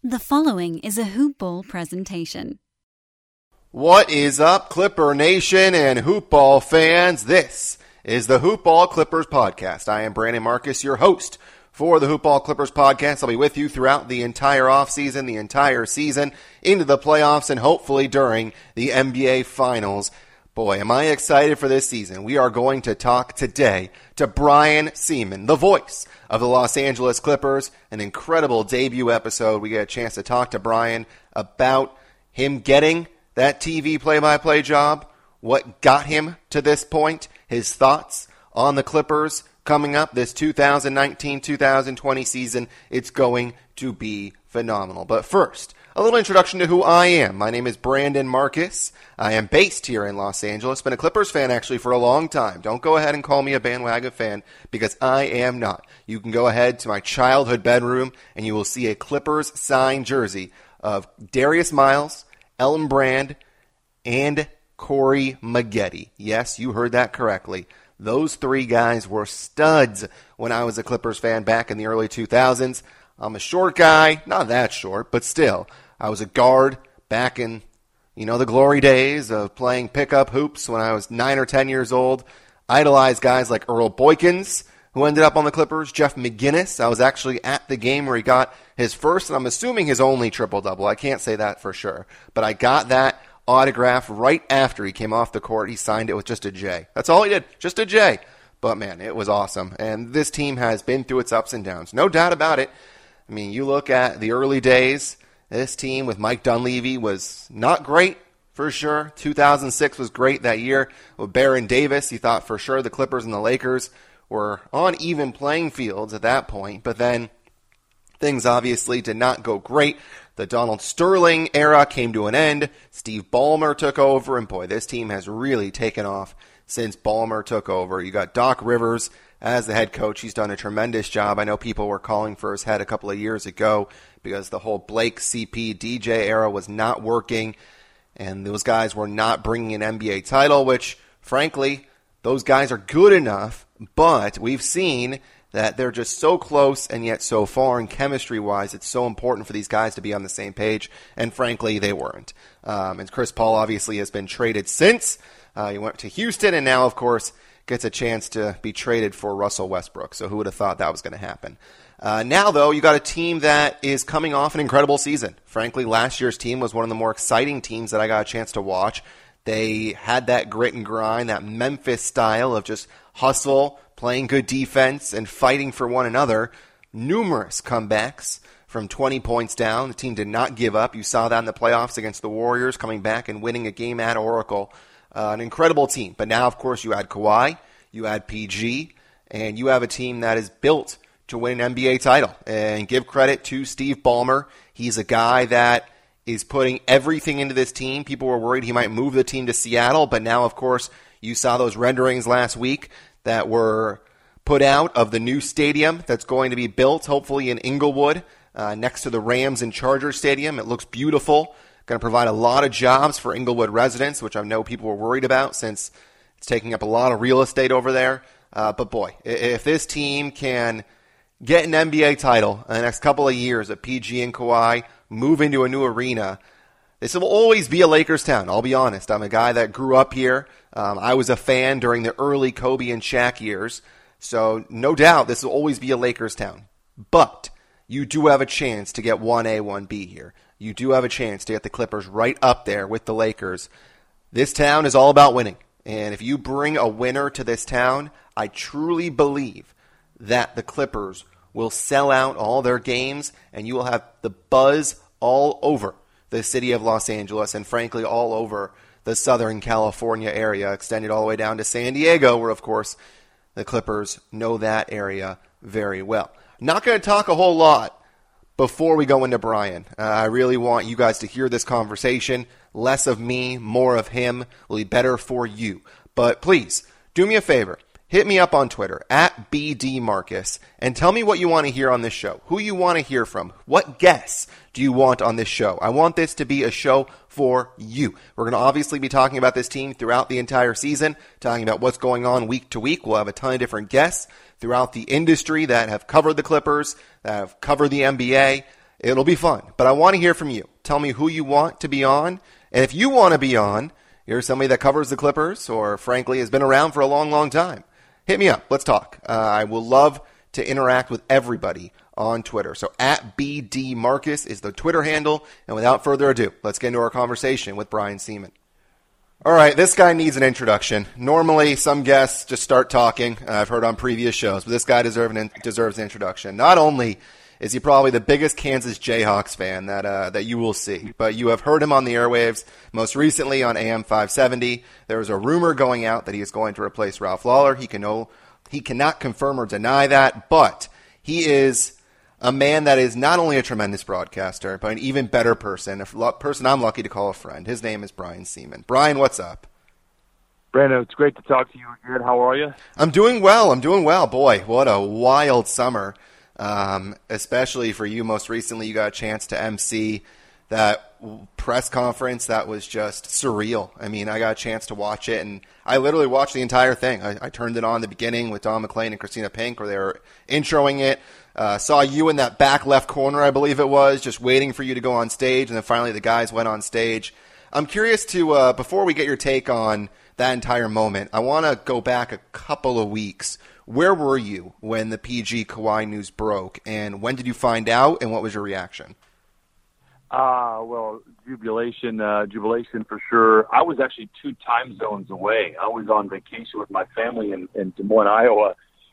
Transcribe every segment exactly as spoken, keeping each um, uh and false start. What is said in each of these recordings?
The following is a Hoop Ball presentation. What is up, Clipper Nation and Hoop Ball fans? This is the Hoop Ball Clippers podcast. I am Brandon Marcus, your host for the Hoop Ball Clippers podcast. I'll be with you throughout the entire offseason, the entire season, into the playoffs, and hopefully during the N B A Finals. Boy, am I excited for this season. We are going to talk today to Brian Sieman, the voice of the Los Angeles Clippers. An incredible debut episode. We get a chance to talk to Brian about him getting that T V play-by-play job, what got him to this point, his thoughts on the Clippers coming up this two thousand nineteen two thousand twenty season. It's going to be phenomenal. But first, a little introduction to who I am. My name is Brandon Marcus. I am based here in Los Angeles. Been a Clippers fan actually for a long time. Don't go ahead and call me a bandwagon fan because I am not. You can go ahead to my childhood bedroom and you will see a Clippers signed jersey of Darius Miles, Elton Brand, and Corey Maggette. Yes, you heard that correctly. Those three guys were studs when I was a Clippers fan back in the early two thousands. I'm a short guy, not that short, but still. I was a guard back in, you know, the glory days of playing pickup hoops when I was nine or ten years old. Idolized guys like Earl Boykins, who ended up on the Clippers, Jeff McGinnis. I was actually at the game where he got his first, and I'm assuming his only triple-double. I can't say that for sure. But I got that autograph right after he came off the court. He signed it with just a J. That's all he did, just a J. But, man, it was awesome. And this team has been through its ups and downs. No doubt about it. I mean, you look at the early days, this team with Mike Dunleavy was not great for sure. two thousand six was great that year. With Baron Davis, you thought for sure the Clippers and the Lakers were on even playing fields at that point. But then things obviously did not go great. The Donald Sterling era came to an end. Steve Ballmer took over, and boy, this team has really taken off since Ballmer took over. You got Doc Rivers as the head coach. He's done a tremendous job. I know people were calling for his head a couple of years ago because the whole Blake, C P, D J era was not working, and those guys were not bringing an N B A title, which, frankly, those guys are good enough, but we've seen that they're just so close and yet so far, and chemistry-wise, it's so important for these guys to be on the same page, and frankly, they weren't. Um, and Chris Paul obviously has been traded since. Uh, he went to Houston, and now, of course, gets a chance to be traded for Russell Westbrook. So who would have thought that was going to happen? Uh, now, though, you got a team that is coming off an incredible season. Frankly, last year's team was one of the more exciting teams that I got a chance to watch. They had that grit and grind, that Memphis style of just hustle, playing good defense, and fighting for one another. Numerous comebacks from twenty points down. The team did not give up. You saw that in the playoffs against the Warriors, coming back and winning a game at Oracle. Uh, an incredible team. But now, of course, you add Kawhi, you add P G, and you have a team that is built to win an N B A title. And give credit to Steve Ballmer. He's a guy that is putting everything into this team. People were worried he might move the team to Seattle, but now, of course, you saw those renderings last week that were put out of the new stadium that's going to be built, hopefully in Inglewood, uh, next to the Rams and Chargers Stadium. It looks beautiful. Going to provide a lot of jobs for Inglewood residents, which I know people were worried about since it's taking up a lot of real estate over there. Uh, but boy, if this team can get an N B A title in the next couple of years, if P G and Kawhi move into a new arena, this will always be a Lakers town. I'll be honest. I'm a guy that grew up here. Um, I was a fan during the early Kobe and Shaq years. So no doubt this will always be a Lakers town. But you do have a chance to get one A, one B here. You do have a chance to get the Clippers right up there with the Lakers. This town is all about winning. And if you bring a winner to this town, I truly believe that the Clippers will sell out all their games and you will have the buzz all over the city of Los Angeles and, frankly, all over the Southern California area, extended all the way down to San Diego, where, of course, the Clippers know that area very well. Not going to talk a whole lot before we go into Brian. Uh, I really want you guys to hear this conversation. Less of me, more of him will be better for you. But please, do me a favor. Hit me up on Twitter, at B D Marcus, and tell me what you want to hear on this show, who you want to hear from, what guests do you want on this show. I want this to be a show for you. We're going to obviously be talking about this team throughout the entire season, talking about what's going on week to week. We'll have a ton of different guests throughout the industry that have covered the Clippers, that have covered the N B A, It'll be fun, but I want to hear from you. Tell me who you want to be on, and if you want to be on, you're somebody that covers the Clippers or, frankly, has been around for a long, long time. Hit me up. Let's talk. Uh, I will love to interact with everybody on Twitter. So at B D Marcus is the Twitter handle, and without further ado, let's get into our conversation with Brian Sieman. All right, this guy needs an introduction. Normally, some guests just start talking. Uh, I've heard on previous shows, but this guy deserves an, deserves an introduction. Not only is he probably the biggest Kansas Jayhawks fan that uh, that you will see, but you have heard him on the airwaves, most recently on A M five seventy. There was a rumor going out that he is going to replace Ralph Lawler. He can no, he cannot confirm or deny that, but he is a man that is not only a tremendous broadcaster, but an even better person, a person I'm lucky to call a friend. His name is Brian Sieman. Brian, what's up? Brandon, it's great to talk to you again. How are you? I'm doing well. I'm doing well. Boy, what a wild summer, um, especially for you. Most recently, you got a chance to emcee that press conference that was just surreal. I mean, I got a chance to watch it, and I literally watched the entire thing. I, I turned it on at the beginning with Don McClain and Christina Pink, where they were introing it. Uh, saw you in that back left corner, I believe it was, just waiting for you to go on stage, and then finally the guys went on stage. I'm curious to, uh, before we get your take on that entire moment, I want to go back a couple of weeks. Where were you when the P G Kawhi news broke, and when did you find out, and what was your reaction? Uh, well, jubilation, uh, jubilation for sure. I was actually two time zones away. I was on vacation with my family in, in Des Moines, Iowa,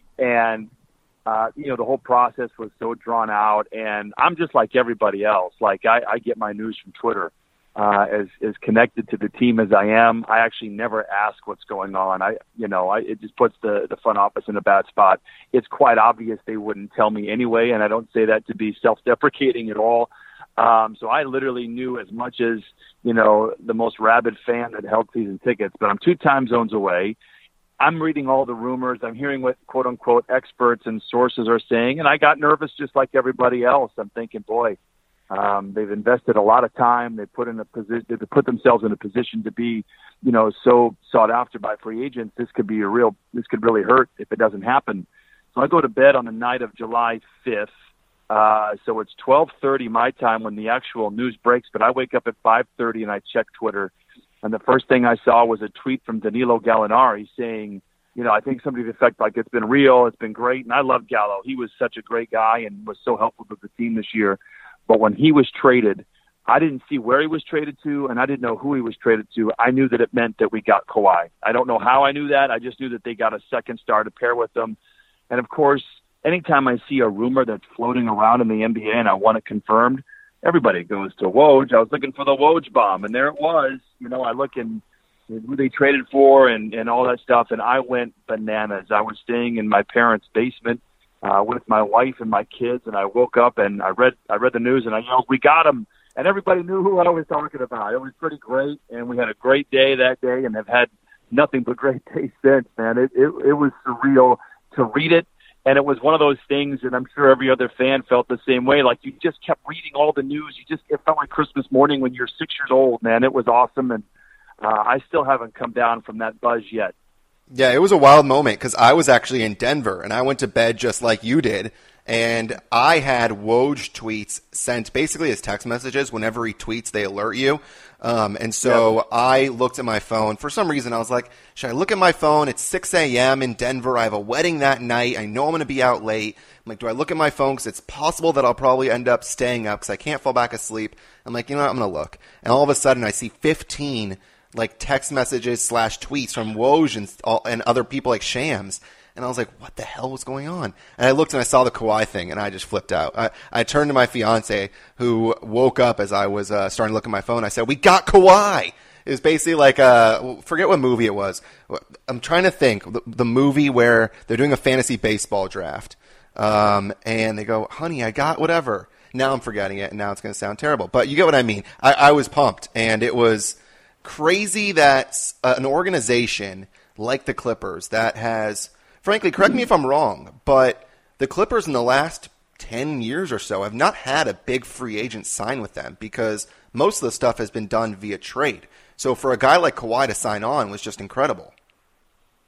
and Uh, you know, the whole process was so drawn out, and I'm just like everybody else. Like I, I get my news from Twitter. Uh, as as connected to the team as I am, I actually never ask what's going on. I, you know, I, it just puts the the front office in a bad spot. It's quite obvious they wouldn't tell me anyway, and I don't say that to be self-deprecating at all. Um, so I literally knew as much as, you know, the most rabid fan that held season tickets. But I'm two time zones away. I'm reading all the rumors. I'm hearing what quote unquote experts and sources are saying. And I got nervous just like everybody else. I'm thinking, boy, um, they've invested a lot of time. They put in a position, they put themselves in a position to be, you know, so sought after by free agents. This could be a real, this could really hurt if it doesn't happen. So I go to bed on the night of July fifth. Uh, so it's twelve thirty my time when the actual news breaks, but I wake up at five thirty and I check Twitter. And the first thing I saw was a tweet from Danilo Gallinari saying, you know, I think somebody to the effect like it's been real, it's been great. And I love Gallo. He was such a great guy and was so helpful to the team this year. But when he was traded, I didn't see where he was traded to, and I didn't know who he was traded to. I knew that it meant that we got Kawhi. I don't know how I knew that. I just knew that they got a second star to pair with them. And, of course, anytime I see a rumor that's floating around in the N B A and I want it confirmed, everybody goes to Woj. I was looking for the Woj bomb, and there it was. You know, I look in who they traded for and, and all that stuff, and I went bananas. I was staying in my parents' basement uh, with my wife and my kids, and I woke up and I read I read the news, and I yelled, "We got him!" And everybody knew who I was talking about. It was pretty great, and we had a great day that day, and have had nothing but great days since, man. It, it, it was surreal to read it. And it was one of those things, and I'm sure every other fan felt the same way. Like, you just kept reading all the news. You just, it felt like Christmas morning when you're six years old, man. It was awesome, and uh, I still haven't come down from that buzz yet. Yeah, it was a wild moment because I was actually in Denver, and I went to bed just like you did. And I had Woj tweets sent basically as text messages. Whenever he tweets, they alert you. Um, and so yep. I looked at my phone. For some reason, I was like, should I look at my phone? It's six a.m. in Denver. I have a wedding that night. I know I'm going to be out late. I'm like, do I look at my phone? Because it's possible that I'll probably end up staying up because I can't fall back asleep. I'm like, you know what? I'm going to look. And all of a sudden, I see fifteen like text messages slash tweets from Woj and, all, and other people like Shams. And I was like, what the hell was going on? And I looked and I saw the Kawhi thing, and I just flipped out. I, I turned to my fiance, who woke up as I was uh, starting to look at my phone. I said, we got Kawhi. It was basically like, uh, forget what movie it was. I'm trying to think. The, the movie where they're doing a fantasy baseball draft. Um, and they go, honey, I got whatever. Now I'm forgetting it, and now it's going to sound terrible. But you get what I mean. I, I was pumped, and it was crazy that uh, an organization like the Clippers that has – frankly, correct me if I'm wrong, but the Clippers in the last ten years or so have not had a big free agent sign with them because most of the stuff has been done via trade. So for a guy like Kawhi to sign on was just incredible.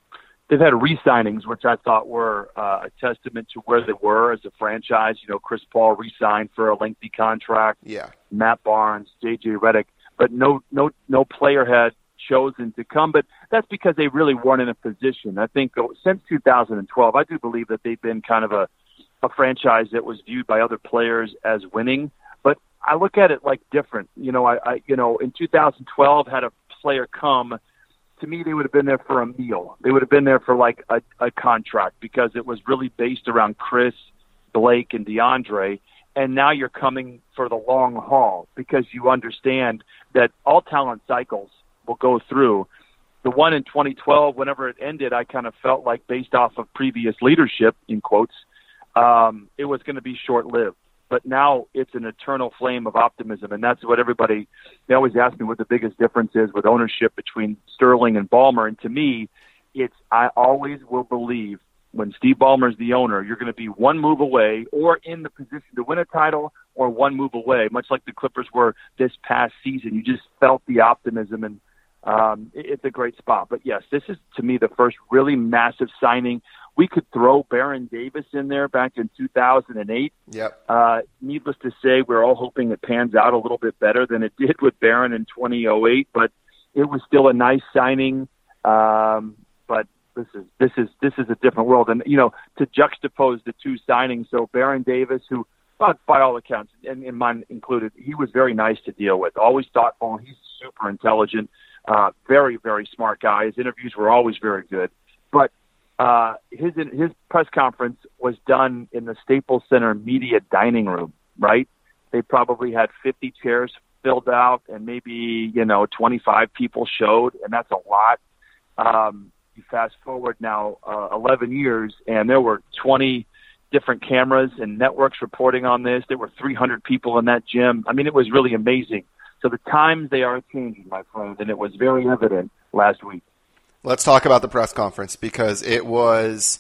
they've had re-signings, which I thought were uh, a testament to where they were as a franchise. You know, Chris Paul re-signed for a lengthy contract. Yeah. Matt Barnes, J J Redick, but no, no, no player had chosen to come. But that's because they really weren't in a position. I think since two thousand twelve, I do believe that they've been kind of a, a franchise that was viewed by other players as winning. But I look at it like different. You know, I, I you know, in two thousand twelve, had a player come, to me, they would have been there for a meal. They would have been there for like a, a contract because it was really based around Chris, Blake, and DeAndre. And now you're coming for the long haul because you understand that all talent cycles will go through. The one in twenty twelve, whenever it ended, I kind of felt like based off of previous leadership, in quotes, um, it was going to be short-lived. But now it's an eternal flame of optimism, and that's what everybody, they always ask me what the biggest difference is with ownership between Sterling and Ballmer. And to me, it's I always will believe when Steve Ballmer is the owner, you're going to be one move away or in the position to win a title or one move away, much like the Clippers were this past season. You just felt the optimism, and um, it, it's a great spot. But, yes, this is, to me, the first really massive signing. We could throw Baron Davis in there back in two thousand eight. Yep. Uh, needless to say, we're all hoping it pans out a little bit better than it did with Baron in twenty oh eight, but it was still a nice signing. Um, but this is this is this is a different world, and you know, to juxtapose the two signings. So Baron Davis, who, well, by all accounts, and, and mine included, he was very nice to deal with. Always thoughtful. He's super intelligent. Uh, very very smart guy. His interviews were always very good, but. Uh, his his press conference was done in the Staples Center media dining room, right? They probably had fifty chairs filled out and maybe, you know, twenty-five people showed, and that's a lot. Um, you fast forward now uh, eleven years, and there were twenty different cameras and networks reporting on this. There were three hundred people in that gym. I mean, it was really amazing. So the times, they are changing, my friend, and it was very evident last week. Let's talk about the press conference because it was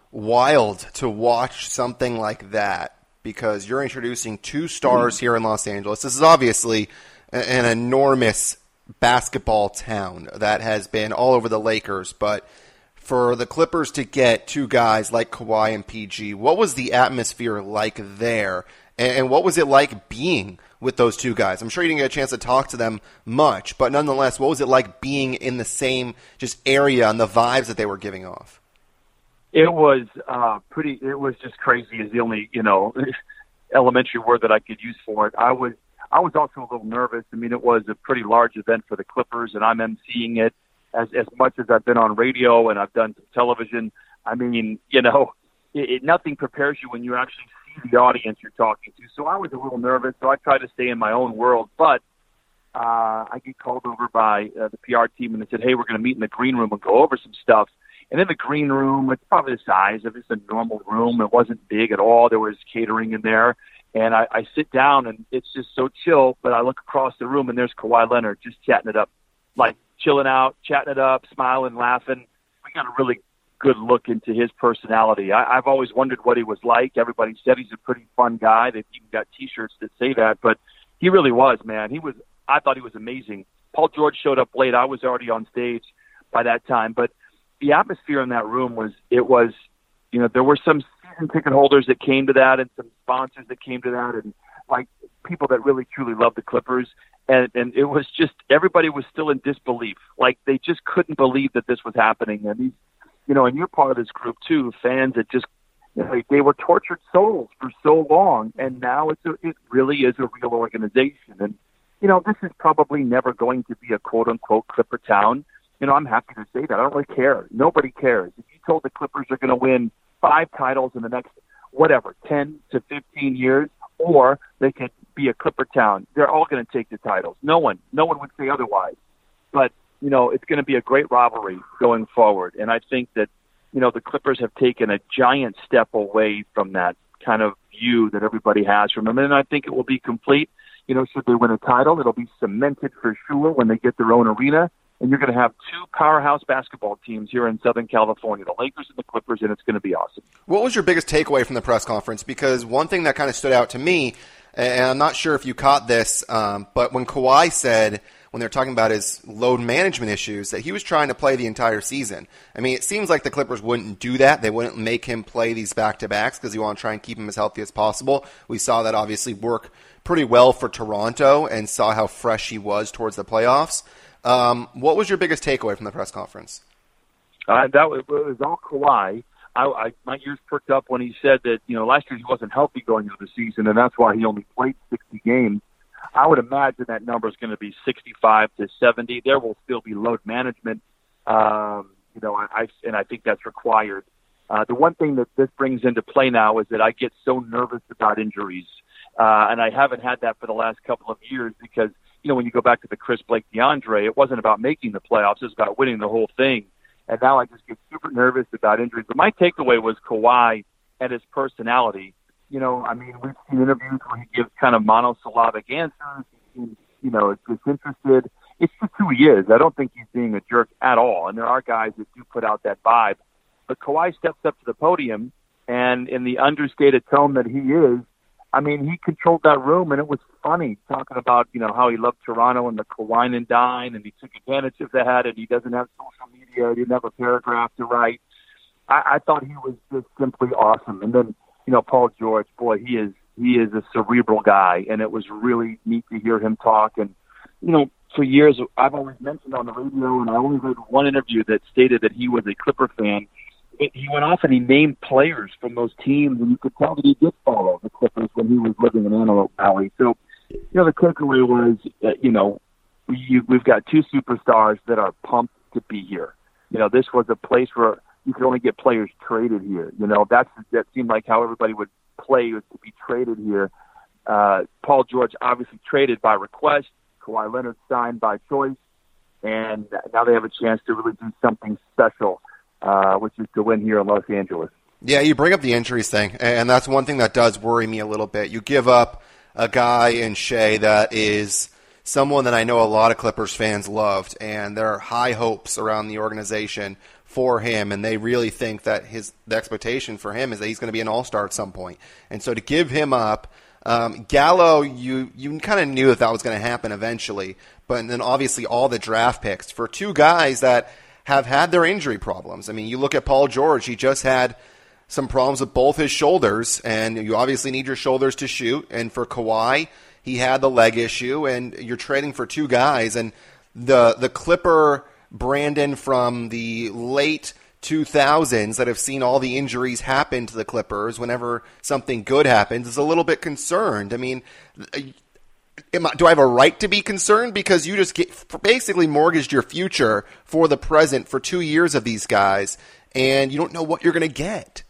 wild to watch something like that because you're introducing two stars here in Los Angeles. This is obviously an enormous basketball town that has been all over the Lakers, but for the Clippers to get two guys like Kawhi and P G, what was the atmosphere like there? And what was it like being with those two guys? I'm sure you didn't get a chance to talk to them much, but nonetheless, what was it like being in the same just area and the vibes that they were giving off? It was uh, pretty. It was just crazy. Is the only you know elementary word that I could use for it. I was I was also a little nervous. I mean, it was a pretty large event for the Clippers, and I'm emceeing it. As as much as I've been on radio and I've done some television, I mean, you know, it, it, nothing prepares you when you actually see the audience you're talking to. So I was a little nervous, so I tried to stay in my own world. But uh, I get called over by uh, the P R team, and they said, hey, we're going to meet in the green room and go over some stuff. And in the green room, it's probably the size of just a normal room. It wasn't big at all. There was catering in there. And I, I sit down, and it's just so chill. But I look across the room, and there's Kawhi Leonard just chatting it up, like chilling out, chatting it up, smiling, laughing. We got a really good look into his personality. I, I've always wondered what he was like. Everybody said he's a pretty fun guy. They've even got T-shirts that say that. But he really was, man. He was. I thought he was amazing. Paul George showed up late. I was already on stage by that time. But the atmosphere in that room was, it was, you know, there were some season ticket holders that came to that and some sponsors that came to that and, like, people that really, truly love the Clippers. And, and it was just, everybody was still in disbelief. Like, they just couldn't believe that this was happening. And these, you know, and you're part of this group, too, fans that just, you know, they were tortured souls for so long. And now it's a, it really is a real organization. And, you know, this is probably never going to be a quote-unquote Clipper town. You know, I'm happy to say that. I don't really care. Nobody cares. If you told the Clippers are going to win five titles in the next, whatever, ten to fifteen years, or they could be a Clipper town, they're all going to take the titles. No one, no one would say otherwise. But, you know, it's going to be a great rivalry going forward. And I think that, you know, the Clippers have taken a giant step away from that kind of view that everybody has from them. And I think it will be complete. You know, should they win a title, it'll be cemented for sure when they get their own arena. And you're going to have two powerhouse basketball teams here in Southern California, the Lakers and the Clippers, and it's going to be awesome. What was your biggest takeaway from the press conference? Because one thing that kind of stood out to me, And I'm not sure if you caught this, um, but when Kawhi said, when they're talking about his load management issues, that he was trying to play the entire season. I mean, it seems like the Clippers wouldn't do that. They wouldn't make him play these back-to-backs because you want to try and keep him as healthy as possible. We saw that obviously work pretty well for Toronto and saw how fresh he was towards the playoffs. Um, what was your biggest takeaway from the press conference? Uh, that was, it was all Kawhi. I, I, my ears perked up when he said that, you know, last year he wasn't healthy going into the season, and that's why he only played sixty games. I would imagine that number is going to be sixty-five to seventy. There will still be load management, um, you know, I, I, and I think that's required. Uh, the one thing that this brings into play now is that I get so nervous about injuries, uh, and I haven't had that for the last couple of years because, you know, when you go back to the Chris Blake DeAndre, it wasn't about making the playoffs, it was about winning the whole thing. And now I just get super nervous about injuries. But my takeaway was Kawhi and his personality. You know, I mean, we've seen interviews where he gives kind of monosyllabic answers. He's, you know, disinterested. It's just who he is. I don't think he's being a jerk at all. And there are guys that do put out that vibe. But Kawhi steps up to the podium, and in the understated tone that he is, I mean, he controlled that room, and it was funny talking about, you know, how he loved Toronto and the Kawhi and dine, and he took advantage of that, and he doesn't have social media, he didn't have a paragraph to write. I, I thought he was just simply awesome. And then, you know, Paul George, boy, he is he is a cerebral guy, and it was really neat to hear him talk. And, you know, for years, I've always mentioned on the radio, and I only read one interview that stated that he was a Clipper fan. He went off and he named players from those teams, and you could tell that he did follow the Clippers when he was living in Antelope Valley. So, you know, the takeaway was, uh, you know, we, we've got two superstars that are pumped to be here. You know, this was a place where you could only get players traded here. You know, that's that seemed like how everybody would play was to be traded here. Uh, Paul George obviously traded by request. Kawhi Leonard signed by choice. And now they have a chance to really do something special. Uh, which is to win here in Los Angeles. Yeah, you bring up the injuries thing, and that's one thing that does worry me a little bit. You give up a guy in Shea that is someone that I know a lot of Clippers fans loved, and there are high hopes around the organization for him, and they really think that his the expectation for him is that he's going to be an all-star at some point. And so to give him up, um, Gallo, you, you kind of knew that that was going to happen eventually, but then obviously all the draft picks for two guys that have had their injury problems. I mean, you look at Paul George, he just had some problems with both his shoulders, and you obviously need your shoulders to shoot. And for Kawhi, he had the leg issue, and you're trading for two guys. And the the Clipper Brandon from the late two thousands that have seen all the injuries happen to the Clippers whenever something good happens is a little bit concerned. I mean, Am I, do I have a right to be concerned? Because you just get, basically mortgaged your future for the present for two years of these guys, and you don't know what you're going to get.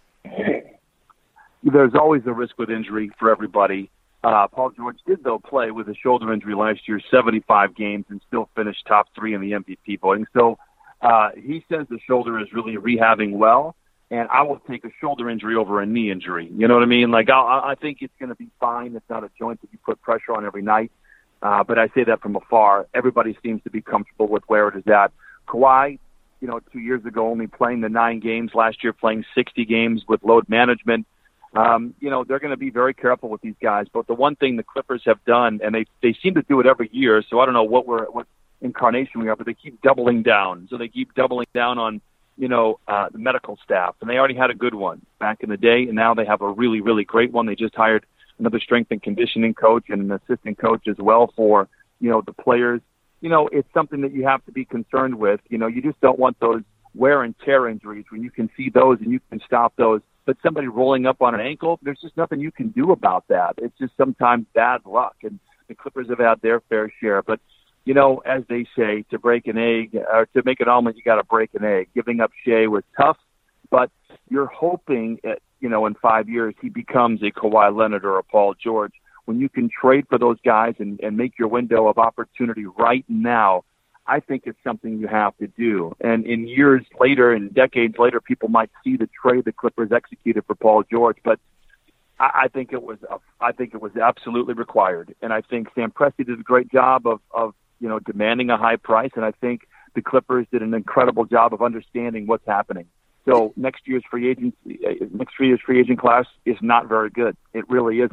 There's always a risk with injury for everybody. Uh, Paul George did, though, play with a shoulder injury last year, seventy-five games, and still finished top three in the M V P voting. So uh, he says the shoulder is really rehabbing well, and I will take a shoulder injury over a knee injury. You know what I mean? Like, I, I think it's going to be fine. It's not a joint that you put pressure on every night. Uh, but I say that from afar. Everybody seems to be comfortable with where it is at. Kawhi, you know, two years ago only playing the nine games, last year playing sixty games with load management. Um, you know, they're going to be very careful with these guys. But the one thing the Clippers have done, and they they seem to do it every year, so I don't know what we're what incarnation we are, but they keep doubling down. So they keep doubling down on, you know, uh, the medical staff. And they already had a good one back in the day, and now they have a really, really great one. They just hired another strength and conditioning coach and an assistant coach as well for, you know, the players. You know, it's something that you have to be concerned with. You know, you just don't want those wear and tear injuries when you can see those and you can stop those. But somebody rolling up on an ankle, there's just nothing you can do about that. It's just sometimes bad luck, and the Clippers have had their fair share. But, you know, as they say, to break an egg, or to make an omelet, you got to break an egg. Giving up Shea was tough, but you're hoping, at, you know, in five years he becomes a Kawhi Leonard or a Paul George. When you can trade for those guys and, and make your window of opportunity right now, I think it's something you have to do. And in years later and decades later, people might see the trade the Clippers executed for Paul George, but I, I think it was a, I think it was absolutely required. And I think Sam Presti did a great job of, of you know demanding a high price, and I think the Clippers did an incredible job of understanding what's happening. So next year's free agency, next year's free agent class is not very good. It really isn't.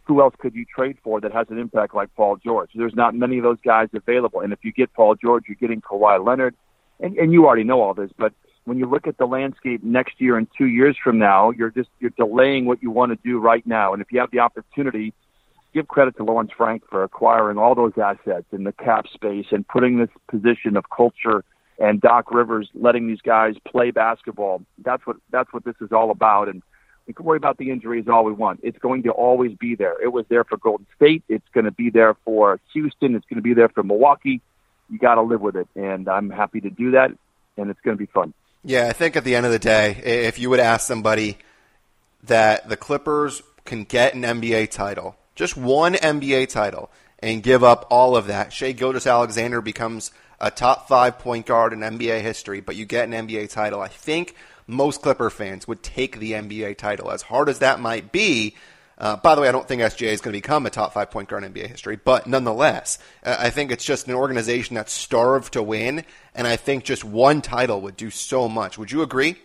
who else could you trade for that has an impact like Paul George? There's not many of those guys available. And if you get Paul George, you're getting Kawhi Leonard. And, and you already know all this, but when you look at the landscape next year and two years from now, you're just you're delaying what you want to do right now. And if you have the opportunity, give credit to Lawrence Frank for acquiring all those assets in the cap space and putting this position of culture, and Doc Rivers letting these guys play basketball. That's what that's what this is all about. And we can worry about the injuries all we want. It's going to always be there. It was there for Golden State. It's going to be there for Houston. It's going to be there for Milwaukee. You got to live with it, and I'm happy to do that, and it's going to be fun. Yeah, I think at the end of the day, if you would ask somebody that the Clippers can get an N B A title, just one N B A title, and give up all of that, Shai Gilgeous-Alexander becomes a top five point guard in N B A history, but you get an N B A title, I think most Clipper fans would take the N B A title. As hard as that might be, uh, by the way, I don't think S G A is going to become a top five point guard in N B A history, but nonetheless, uh, I think it's just an organization that's starved to win, and I think just one title would do so much. Would you agree?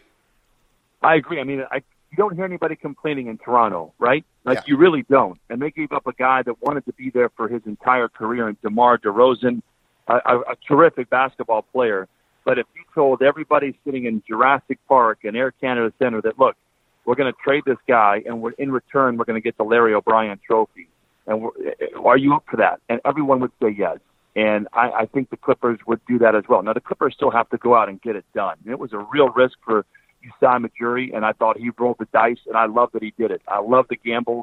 I agree. I mean, I, you don't hear anybody complaining in Toronto, right? Like, yeah. You really don't. And they gave up a guy that wanted to be there for his entire career in DeMar DeRozan, a, a, a terrific basketball player. But if you told everybody sitting in Jurassic Park and Air Canada Center that, look, we're going to trade this guy, and we're, in return, we're going to get the Larry O'Brien trophy. And we're, are you up for that? And everyone would say yes. And I, I think the Clippers would do that as well. Now, the Clippers still have to go out and get it done. And it was a real risk for Usai Ujiri, and I thought he rolled the dice, and I love that he did it. I love the gamble.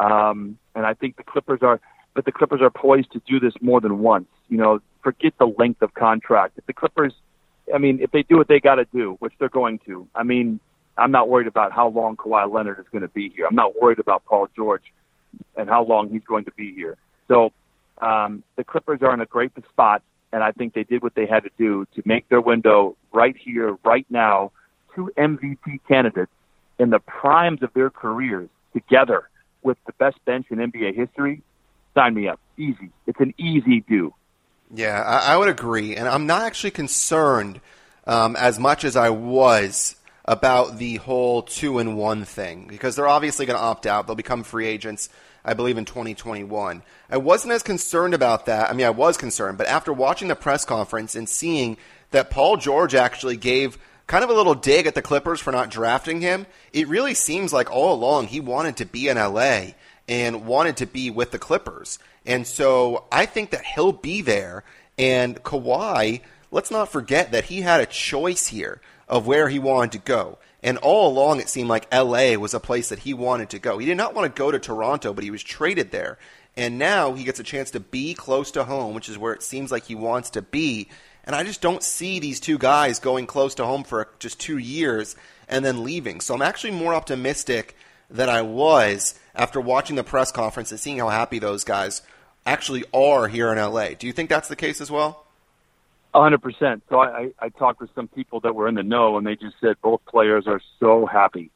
Um, and I think the Clippers are, but the Clippers are poised to do this more than once. You know, forget the length of contract. If the Clippers, I mean, if they do what they got to do, which they're going to, I mean, I'm not worried about how long Kawhi Leonard is going to be here. I'm not worried about Paul George and how long he's going to be here. So um, the Clippers are in a great spot, and I think they did what they had to do to make their window right here, right now. Two M V P candidates in the primes of their careers together with the best bench in N B A history. Sign me up. Easy. It's an easy do. Yeah, I, I would agree. And I'm not actually concerned um, as much as I was about the whole two and one thing, because they're obviously going to opt out. They'll become free agents, I believe, in twenty twenty-one. I wasn't as concerned about that. I mean, I was concerned, but after watching the press conference and seeing that Paul George actually gave kind of a little dig at the Clippers for not drafting him, it really seems like all along he wanted to be in L A and wanted to be with the Clippers. And so I think that he'll be there. And Kawhi, let's not forget that he had a choice here of where he wanted to go. And all along it seemed like L A was a place that he wanted to go. He did not want to go to Toronto, but he was traded there. And now he gets a chance to be close to home, which is where it seems like he wants to be. And I just don't see these two guys going close to home for just two years and then leaving. So I'm actually more optimistic than I was after watching the press conference and seeing how happy those guys actually are here in L A. Do you think that's the case as well? one hundred percent. So I, I, I talked with some people that were in the know, and they just said both players are so happy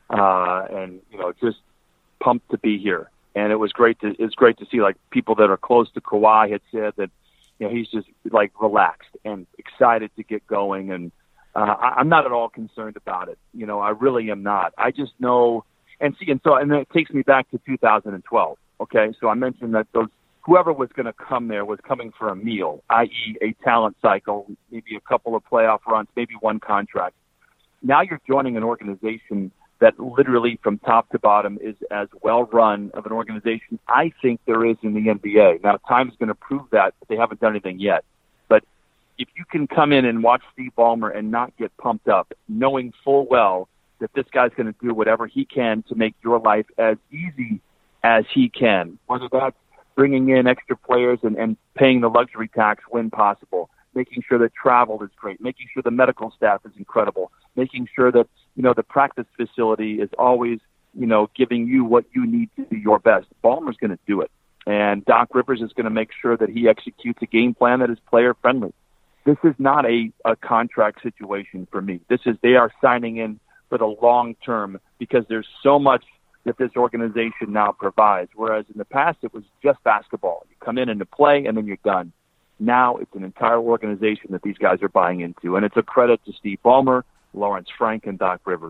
uh, and, you know, just pumped to be here. And it was great to it's great to see, like, people that are close to Kawhi had said that, you know, he's just, like, relaxed and excited to get going. And uh, I, I'm not at all concerned about it. You know, I really am not. I just know and see. And so and then it takes me back to two thousand twelve. OK, so I mentioned that those whoever was going to come there was coming for a meal, that is a talent cycle, maybe a couple of playoff runs, maybe one contract. Now you're joining an organization that literally from top to bottom is as well run of an organization I think there is in the N B A. Now, time's going to prove that, but they haven't done anything yet. But if you can come in and watch Steve Ballmer and not get pumped up, knowing full well that this guy's going to do whatever he can to make your life as easy as he can, whether that's bringing in extra players and, and paying the luxury tax when possible, making sure that travel is great, making sure the medical staff is incredible, making sure that, you know, the practice facility is always, you know, giving you what you need to do your best. Ballmer's going to do it. And Doc Rivers is going to make sure that he executes a game plan that is player-friendly. This is not a, a contract situation for me. This is, they are signing in for the long term because there's so much that this organization now provides, whereas in the past it was just basketball. You come in and to play, and then you're done. Now it's an entire organization that these guys are buying into, and it's a credit to Steve Ballmer, Lawrence Frank, and Doc Rivers.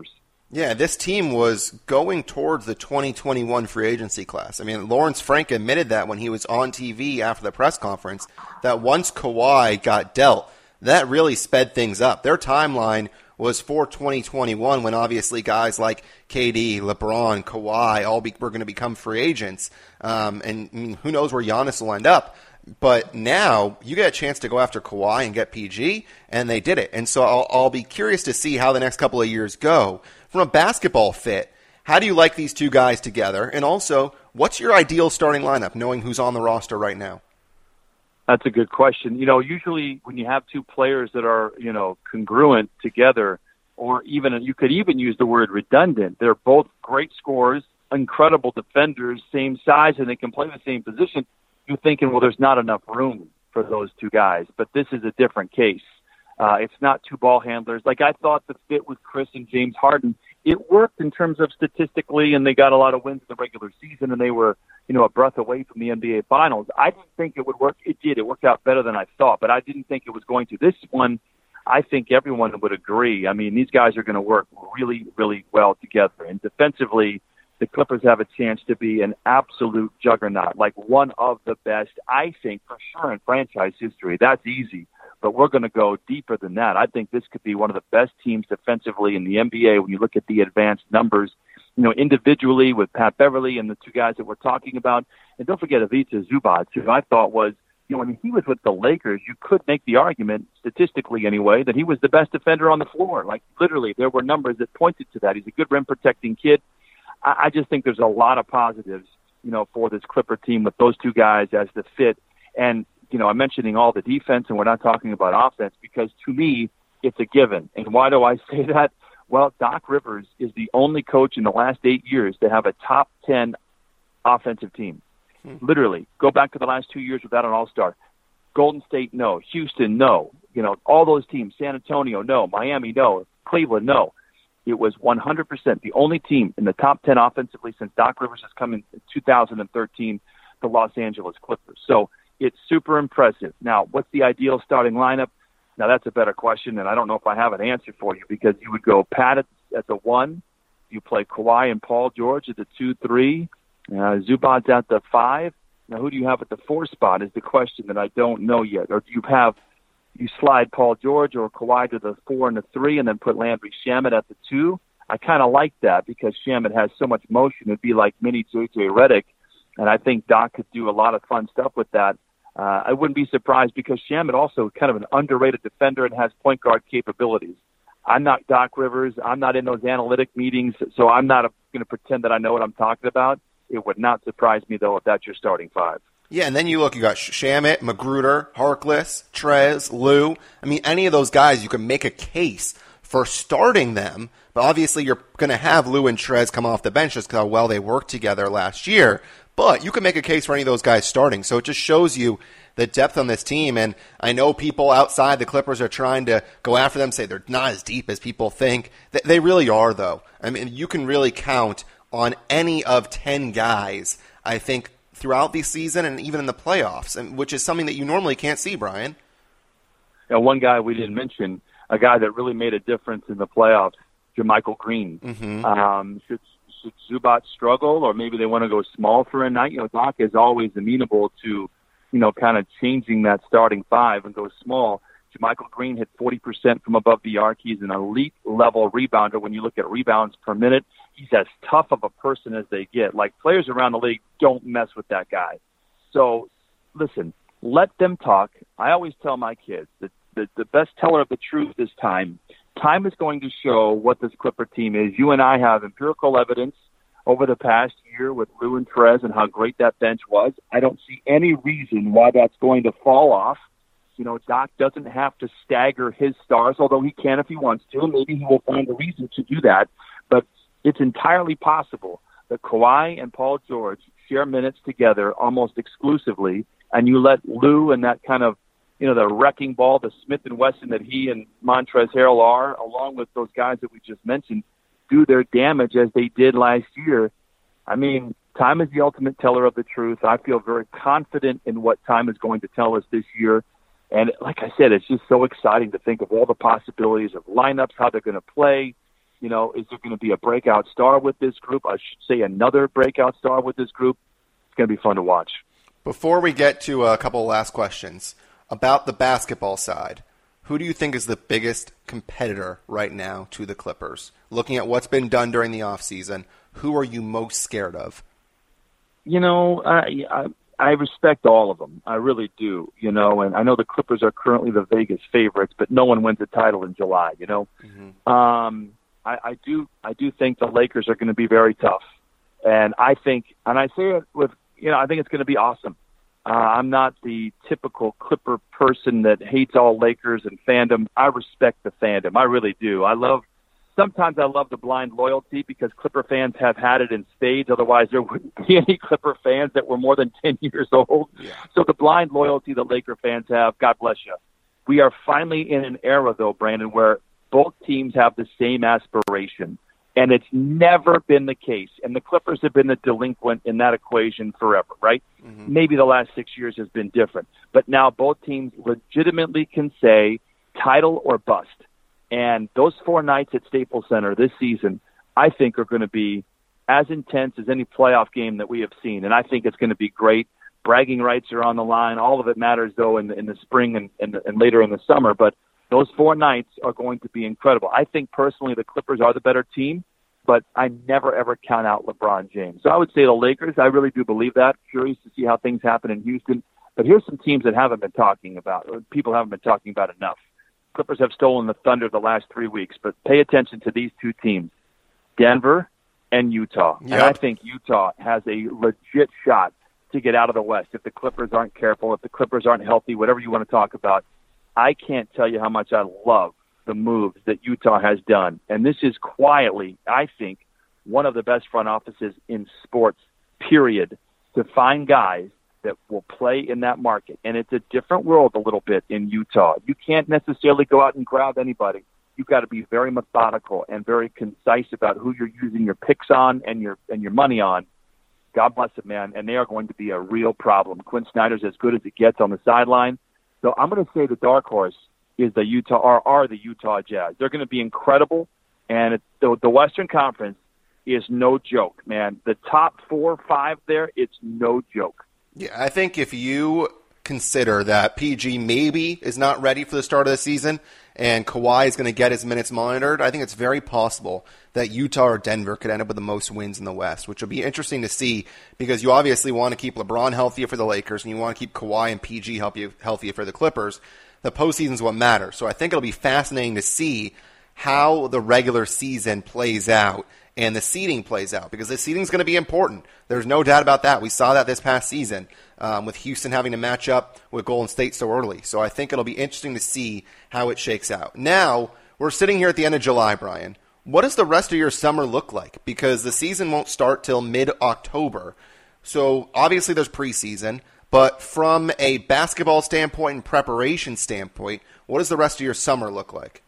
Yeah, this team was going towards the twenty twenty-one free agency class. I mean, Lawrence Frank admitted that when he was on T V after the press conference, that once Kawhi got dealt, that really sped things up. Their timeline was for twenty twenty-one, when obviously guys like K D, LeBron, Kawhi all be, were going to become free agents. Um, and I mean, who knows where Giannis will end up. But now you get a chance to go after Kawhi and get P G, and they did it. And so I'll, I'll be curious to see how the next couple of years go. From a basketball fit, how do you like these two guys together? And also, what's your ideal starting lineup, knowing who's on the roster right now? That's a good question. You know, usually when you have two players that are, you know, congruent together, or even you could even use the word redundant, they're both great scorers, incredible defenders, same size, and they can play the same position. You're thinking, well, there's not enough room for those two guys. But this is a different case. Uh, it's not two ball handlers. Like I thought the fit with Chris and James Harden, it worked in terms of statistically, and they got a lot of wins in the regular season, and they were, you know, a breath away from the N B A Finals. I didn't think it would work. It did. It worked out better than I thought, but I didn't think it was going to. This one, I think everyone would agree. I mean, these guys are going to work really, really well together. And defensively, the Clippers have a chance to be an absolute juggernaut, like one of the best, I think, for sure, in franchise history. That's easy. But we're going to go deeper than that. I think this could be one of the best teams defensively in the N B A when you look at the advanced numbers, you know, individually with Pat Beverly and the two guys that we're talking about. And don't forget Ivica Zubac, who I thought was, you know, when he was with the Lakers, you could make the argument, statistically anyway, that he was the best defender on the floor. Like, literally, there were numbers that pointed to that. He's a good rim-protecting kid. I, I just think there's a lot of positives, you know, for this Clipper team with those two guys as the fit. And you know, I'm mentioning all the defense, and we're not talking about offense, because to me, it's a given. And why do I say that? Well, Doc Rivers is the only coach in the last eight years to have a top ten offensive team. Hmm. Literally. Go back to the last two years without an all-star. Golden State, no. Houston, no. You know, all those teams. San Antonio, no. Miami, no. Cleveland, no. It was one hundred percent the only team in the top ten offensively since Doc Rivers has come in two thousand thirteen, the Los Angeles Clippers. So, it's super impressive. Now, what's the ideal starting lineup? Now, that's a better question, and I don't know if I have an answer for you, because you would go Pat at, at the one, you play Kawhi and Paul George at the two three, uh, Zubac at the five. Now, who do you have at the four spot is the question that I don't know yet. Or do you have, you slide Paul George or Kawhi to the four and the three, and then put Landry Shamet at the two? I kind of like that, because Shamet has so much motion. It'd be like mini J J Redick, and I think Doc could do a lot of fun stuff with that. Uh, I wouldn't be surprised, because Shamet also kind of an underrated defender and has point guard capabilities. I'm not Doc Rivers. I'm not in those analytic meetings, so I'm not going to pretend that I know what I'm talking about. It would not surprise me, though, if that's your starting five. Yeah, and then you look, you got Shamet, Magruder, Harkless, Trez, Lou. I mean, any of those guys, you can make a case for starting them, but obviously you're going to have Lou and Trez come off the bench just because how well they worked together last year. But you can make a case for any of those guys starting. So it just shows you the depth on this team. And I know people outside the Clippers are trying to go after them, say they're not as deep as people think. They really are, though. I mean, you can really count on any of ten guys, I think, throughout the season and even in the playoffs, and which is something that you normally can't see, Brian. Yeah, one guy we didn't mention, a guy that really made a difference in the playoffs, JaMychal Green. Mm-hmm. Um, should, should Zubac struggle, or maybe they want to go small for a night? You know, Doc is always amenable to, you know, kind of changing that starting five and go small. JaMychal Green hit forty percent from above the arc. He's an elite-level rebounder. When you look at rebounds per minute, he's as tough of a person as they get. Like, players around the league don't mess with that guy. So, listen, let them talk. I always tell my kids that the, the best teller of the truth is time. Time is going to show what this Clipper team is. You and I have empirical evidence over the past year with Lou and Trez and how great that bench was. I don't see any reason why that's going to fall off. You know, Doc doesn't have to stagger his stars, although he can if he wants to. Maybe he will find a reason to do that. But it's entirely possible that Kawhi and Paul George share minutes together almost exclusively, and you let Lou and that kind of, you know, the wrecking ball, the Smith and Wesson that he and Montrezl Harrell are, along with those guys that we just mentioned, do their damage as they did last year. I mean, time is the ultimate teller of the truth. I feel very confident in what time is going to tell us this year. And like I said, it's just so exciting to think of all the possibilities of lineups, how they're going to play. You know, is there going to be a breakout star with this group? I should say another breakout star with this group. It's going to be fun to watch. Before we get to a couple of last questions, about the basketball side, who do you think is the biggest competitor right now to the Clippers? Looking at what's been done during the offseason, who are you most scared of? You know, I, I I respect all of them. I really do, you know, and I know the Clippers are currently the Vegas favorites, but no one wins a title in July, you know. Mm-hmm. Um, I, I do I do think the Lakers are going to be very tough. And I think, and I say it with, you know, I think it's going to be awesome. Uh, I'm not the typical Clipper person that hates all Lakers and fandom. I respect the fandom. I really do. I love, sometimes I love the blind loyalty because Clipper fans have had it in spades. Otherwise, there wouldn't be any Clipper fans that were more than ten years old. Yeah. So the blind loyalty that Laker fans have, God bless you. We are finally in an era, though, Brandon, where both teams have the same aspiration. And it's never been the case. And the Clippers have been the delinquent in that equation forever, right? Mm-hmm. Maybe the last six years has been different. But now both teams legitimately can say title or bust. And those four nights at Staples Center this season, I think, are going to be as intense as any playoff game that we have seen. And I think it's going to be great. Bragging rights are on the line. All of it matters, though, in the, in the spring and, and, and later in the summer. But those four nights are going to be incredible. I think personally the Clippers are the better team, but I never, ever count out LeBron James. So I would say the Lakers, I really do believe that. Curious to see how things happen in Houston. But here's some teams that haven't been talking about, or people haven't been talking about enough. Clippers have stolen the thunder the last three weeks, but pay attention to these two teams, Denver and Utah. Yep. And I think Utah has a legit shot to get out of the West if the Clippers aren't careful, if the Clippers aren't healthy, whatever you want to talk about. I can't tell you how much I love the moves that Utah has done. And this is quietly, I think, one of the best front offices in sports, period, to find guys that will play in that market. And it's a different world a little bit in Utah. You can't necessarily go out and grab anybody. You've got to be very methodical and very concise about who you're using your picks on and your and your money on. God bless them, man. And they are going to be a real problem. Quinn Snyder's as good as it gets on the sideline. So I'm going to say the dark horse is the Utah, or are the Utah Jazz. They're going to be incredible, and it, the, the Western Conference is no joke, man. The top four or five there, it's no joke. Yeah, I think if you consider that P G maybe is not ready for the start of the season and Kawhi is going to get his minutes monitored, I think it's very possible that Utah or Denver could end up with the most wins in the West, which will be interesting to see because you obviously want to keep LeBron healthy for the Lakers and you want to keep Kawhi and P G healthy, healthy for the Clippers. The postseason is what matters. So I think it'll be fascinating to see how the regular season plays out and the seeding plays out because the seeding is going to be important. There's no doubt about that. We saw that this past season um, with Houston having to match up with Golden State so early. So I think it'll be interesting to see how it shakes out. Now, we're sitting here at the end of July, Brian. What does the rest of your summer look like? Because the season won't start till mid-October. So obviously there's preseason, but from a basketball standpoint and preparation standpoint, what does the rest of your summer look like?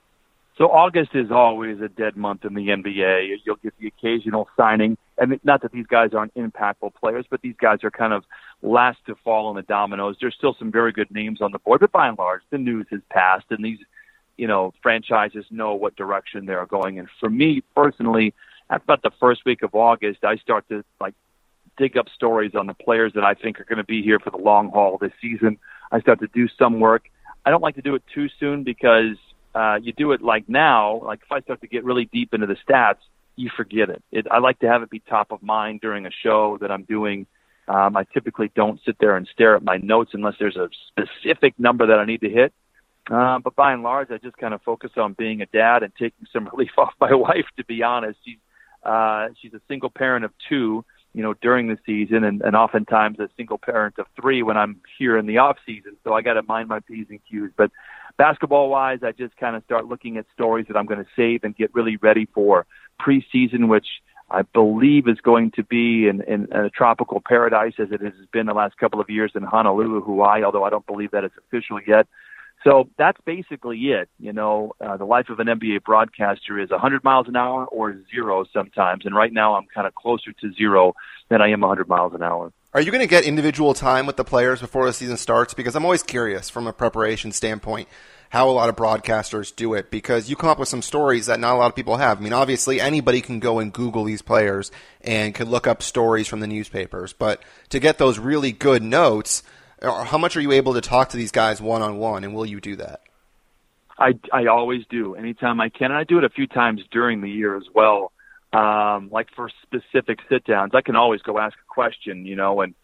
So August is always a dead month in the N B A. You'll get the occasional signing, and not that these guys aren't impactful players, but these guys are kind of last to fall on the dominoes. There's still some very good names on the board, but by and large, the news has passed, and these, you know, franchises know what direction they're going. And for me personally, at about the first week of August, I start to like dig up stories on the players that I think are going to be here for the long haul this season. I start to do some work. I don't like to do it too soon because Uh, you do it like now, like if I start to get really deep into the stats, you forget it. it. I like to have it be top of mind during a show that I'm doing. Um, I typically don't sit there and stare at my notes unless there's a specific number that I need to hit. Uh, but by and large, I just kind of focus on being a dad and taking some relief off my wife, to be honest. She's, uh, she's a single parent of two, you know, during the season, and, and oftentimes a single parent of three when I'm here in the off season. So I got to mind my P's and Q's. But basketball-wise, I just kind of start looking at stories that I'm going to save and get really ready for preseason, which I believe is going to be in, in a tropical paradise as it has been the last couple of years in Honolulu, Hawaii, although I don't believe that it's official yet. So that's basically it. You know, uh, the life of an N B A broadcaster is one hundred miles an hour or zero sometimes, and right now I'm kind of closer to zero than I am one hundred miles an hour. Are you going to get individual time with the players before the season starts? Because I'm always curious from a preparation standpoint. how a lot of broadcasters do it, because you come up with some stories that not a lot of people have. I mean, obviously anybody can go and Google these players and can look up stories from the newspapers, but to get those really good notes, how much are you able to talk to these guys one-on-one, and will you do that? I, I always do, anytime I can, and I do it a few times during the year as well. Um, like for specific sit-downs, I can always go ask a question, you know, and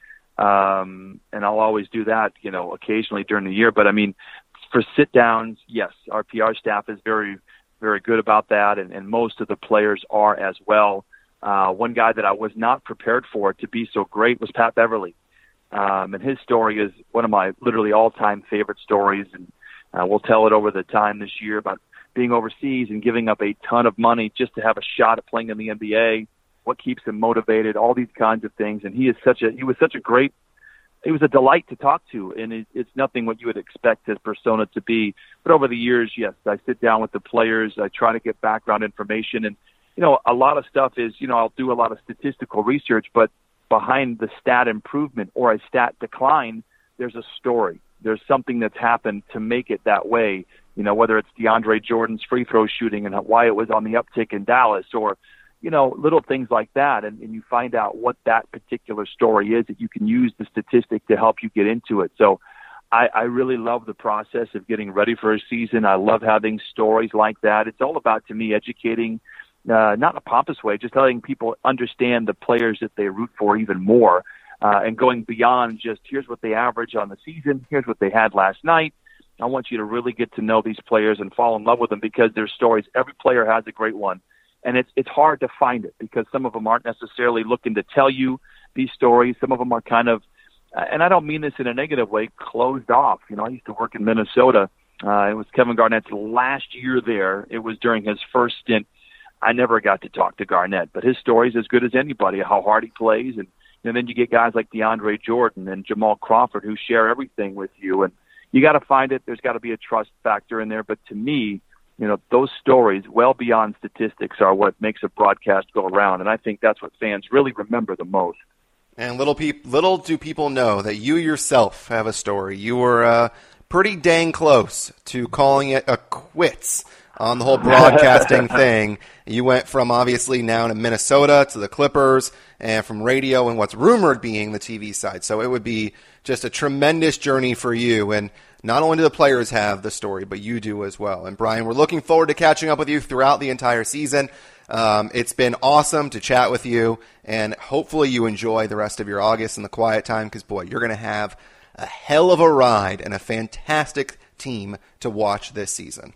um, and I'll always do that, you know, occasionally during the year. But, I mean, for sit-downs, yes, our P R staff is very, very good about that, and, and most of the players are as well. Uh, one guy that I was not prepared for to be so great was Pat Beverly. Um, and his story is one of my literally all-time favorite stories, and uh, we'll tell it over the time this year about being overseas and giving up a ton of money just to have a shot at playing in the N B A, what keeps him motivated, all these kinds of things. And he is such a, he was such a great, he was a delight to talk to, and it, it's nothing what you would expect his persona to be. But over the years, yes, I sit down with the players, I try to get background information, and, you know, a lot of stuff is, you know, I'll do a lot of statistical research, but behind the stat improvement or a stat decline, there's a story. There's something that's happened to make it that way. You know, whether it's DeAndre Jordan's free throw shooting and why it was on the uptick in Dallas, or, you know, little things like that. And, and you find out what that particular story is that you can use the statistic to help you get into it. So I, I really love the process of getting ready for a season. I love having stories like that. It's all about, to me, educating, uh, not in a pompous way, just letting people understand the players that they root for even more, uh, and going beyond just here's what they average on the season, here's what they had last night. I want you to really get to know these players and fall in love with them, because their stories, every player has a great one. And it's it's hard to find it, because some of them aren't necessarily looking to tell you these stories. Some of them are kind of, and I don't mean this in a negative way, closed off. You know, I used to work in Minnesota. Uh, it was Kevin Garnett's last year there. It was during his first stint. I never got to talk to Garnett, but his story's as good as anybody, how hard he plays. And, and then you get guys like DeAndre Jordan and Jamal Crawford who share everything with you. And you got to find it. There's got to be a trust factor in there. But to me, you know, those stories, well beyond statistics, are what makes a broadcast go around. And I think that's what fans really remember the most. And little peop- little do people know that you yourself have a story. You were uh, pretty dang close to calling it a quits on the whole broadcasting thing. You went from obviously now to Minnesota to the Clippers, and from radio and what's rumored being the T V side. So it would be just a tremendous journey for you. And not only do the players have the story, but you do as well. And Brian, we're looking forward to catching up with you throughout the entire season. Um, it's been awesome to chat with you, and hopefully you enjoy the rest of your August and the quiet time, because, boy, you're going to have a hell of a ride and a fantastic team to watch this season.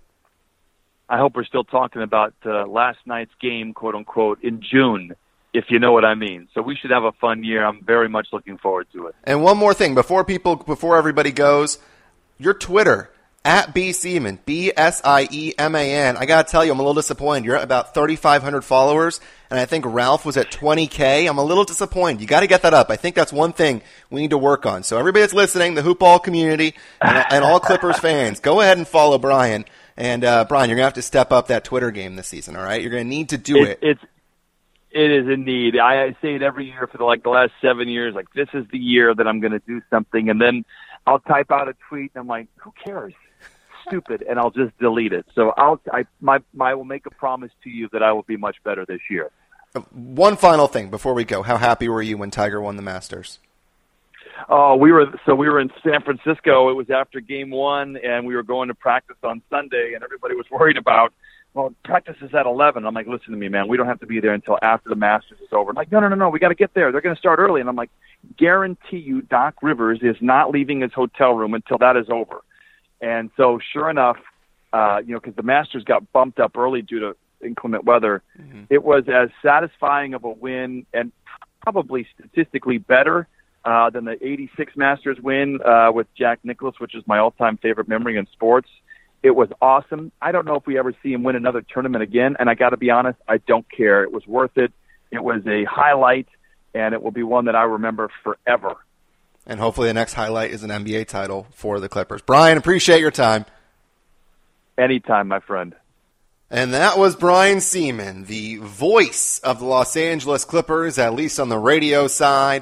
I hope we're still talking about uh, last night's game, quote unquote, in June, if you know what I mean. So we should have a fun year. I'm very much looking forward to it. And one more thing before people, before everybody goes, your Twitter, at B Seaman, B S I E M A N. I got to tell you, I'm a little disappointed. You're at about thirty-five hundred followers, and I think Ralph was at twenty K. I'm a little disappointed. You got to get that up. I think that's one thing we need to work on. So everybody that's listening, the Hoop Ball community, and, and all Clippers fans, go ahead and follow Brian. And, uh, Brian, you're going to have to step up that Twitter game this season, all right? You're going to need to do it. it. It's It is indeed. I, I say it every year for the, like the last seven years. Like, this is the year that I'm going to do something, and then I'll type out a tweet, and I'm like, who cares? Stupid, and I'll just delete it. So I'll I my, my I will make a promise to you that I will be much better this year. One final thing before we go: how happy were you when Tiger won the Masters? Oh, we were so we were in San Francisco. It was after Game One, and we were going to practice on Sunday, and everybody was worried about, well, practice is at eleven. I'm like, listen to me, man. We don't have to be there until after the Masters is over. I'm like, no, no, no, no. We got to get there. They're going to start early. And I'm like, guarantee you, Doc Rivers is not leaving his hotel room until that is over. And so, sure enough, uh, you know, because the Masters got bumped up early due to inclement weather, mm-hmm. It was as satisfying of a win and probably statistically better uh, than the eighty-six Masters win uh, with Jack Nicklaus, which is my all-time favorite memory in sports. It was awesome. I don't know if we ever see him win another tournament again, and I got to be honest, I don't care. It was worth it. It was a highlight, and it will be one that I remember forever. And hopefully the next highlight is an N B A title for the Clippers. Brian, appreciate your time. Anytime, my friend. And that was Brian Seaman, the voice of the Los Angeles Clippers, at least on the radio side,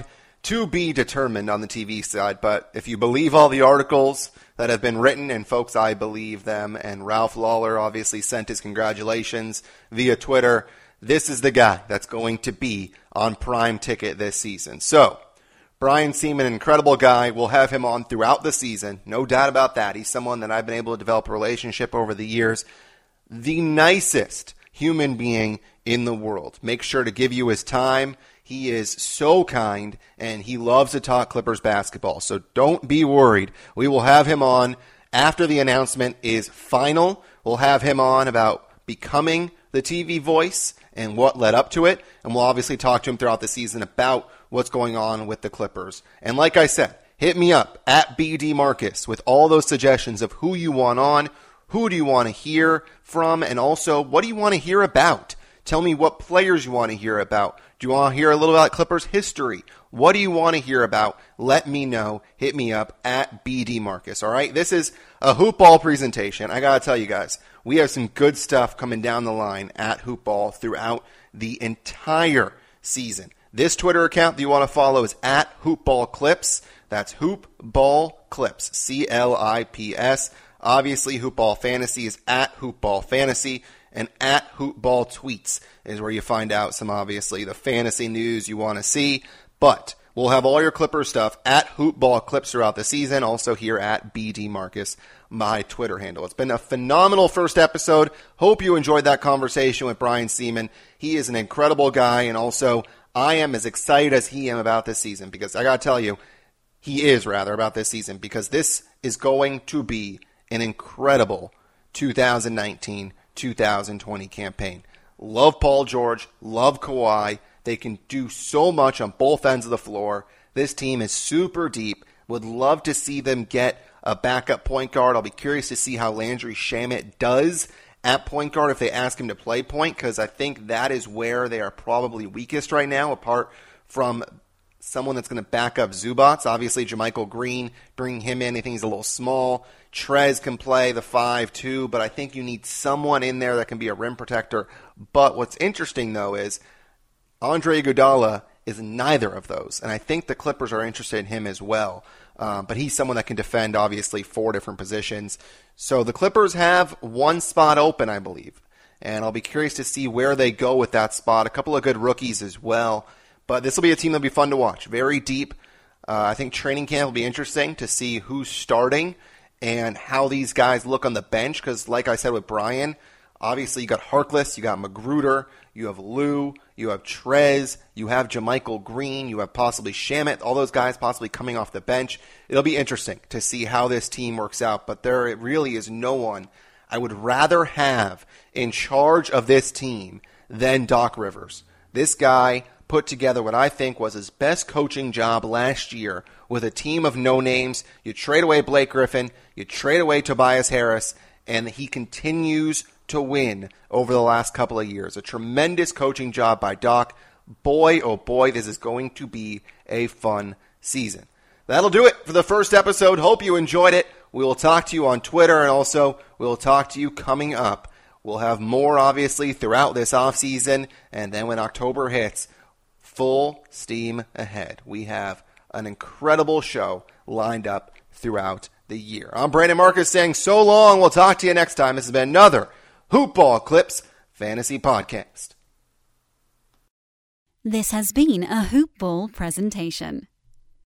to be determined on the T V side. But if you believe all the articles that have been written, and folks, I believe them, and Ralph Lawler obviously sent his congratulations via Twitter, this is the guy that's going to be on Prime Ticket this season. So, Brian Sieman, an incredible guy. We'll have him on throughout the season. No doubt about that. He's someone that I've been able to develop a relationship over the years. The nicest human being in the world. Make sure to give you his time. He is so kind, and he loves to talk Clippers basketball. So don't be worried. We will have him on after the announcement is final. We'll have him on about becoming the T V voice and what led up to it. And we'll obviously talk to him throughout the season about what's going on with the Clippers. And like I said, hit me up at B D Marcus with all those suggestions of who you want on, who do you want to hear from, and also what do you want to hear about. Tell me what players you want to hear about. Do you want to hear a little about Clippers history? What do you want to hear about? Let me know. Hit me up at B D Marcus. All right, this is a Hoop Ball presentation. I got to tell you guys, we have some good stuff coming down the line at Hoop Ball throughout the entire season. This Twitter account that you want to follow is at Hoop Ball Clips. That's Hoop Ball Clips, C L I P S. Obviously, Hoop Ball Fantasy is at Hoop Ball Fantasy, and at Hoop Ball Tweets is where you find out some, obviously, the fantasy news you want to see. But we'll have all your Clippers stuff at Hoop Ball Clips throughout the season, also here at B D Marcus, my Twitter handle. It's been a phenomenal first episode. Hope you enjoyed that conversation with Brian Sieman. He is an incredible guy, and also I am as excited as he am about this season, because I got to tell you, he is rather about this season, because this is going to be an incredible two thousand nineteen two thousand twenty campaign. Love Paul George, love Kawhi. They can do so much on both ends of the floor. This team is super deep. Would love to see them get a backup point guard. I'll be curious to see how Landry Shamet does at point guard if they ask him to play point, because I think that is where they are probably weakest right now, apart from someone that's going to back up Zubats. Obviously, JaMychal Green, bringing him in, I think he's a little small. Trez can play the five too, but I think you need someone in there that can be a rim protector. But what's interesting, though, is Andre Iguodala is neither of those, and I think the Clippers are interested in him as well. Um, but he's someone that can defend, obviously, four different positions. So the Clippers have one spot open, I believe, and I'll be curious to see where they go with that spot. A couple of good rookies as well. But this will be a team that will be fun to watch. Very deep. Uh, I think training camp will be interesting to see who's starting and how these guys look on the bench. Because like I said with Brian, obviously you got Harkless, you got Magruder, you have Lou, you have Trez, you have JaMychal Green, you have possibly Shamet, all those guys possibly coming off the bench. It'll be interesting to see how this team works out. But there really is no one I would rather have in charge of this team than Doc Rivers. This guy put together what I think was his best coaching job last year with a team of no-names. You trade away Blake Griffin, you trade away Tobias Harris, and he continues to win over the last couple of years. A tremendous coaching job by Doc. Boy, oh boy, this is going to be a fun season. That'll do it for the first episode. Hope you enjoyed it. We will talk to you on Twitter, and also we will talk to you coming up. We'll have more, obviously, throughout this offseason, and then when October hits, full steam ahead. We have an incredible show lined up throughout the year. I'm Brandon Marcus saying so long. We'll talk to you next time. This has been another Hoop Ball Clips Fantasy Podcast. This has been a Hoop Ball presentation.